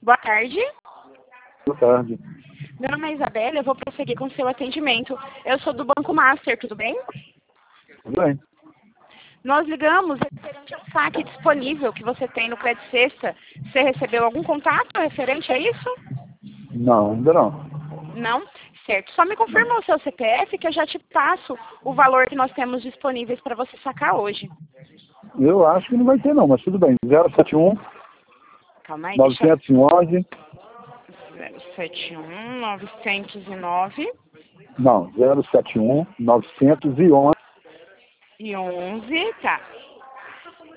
Boa tarde. Boa tarde. Meu nome é Isabela, eu vou prosseguir com o seu atendimento. Eu sou do Banco Master, tudo bem? Tudo bem? Nós ligamos referente ao saque disponível que você tem no Crédito Sexta. Você recebeu algum contato referente a isso? Não, ainda não. Não? Certo. Só me confirma o seu CPF que eu já te passo o valor que nós temos disponíveis para você sacar hoje. Eu acho que não vai ter não, mas tudo bem. 071 Calma aí, 911. 071 909 Não, 071 911. e 11, tá.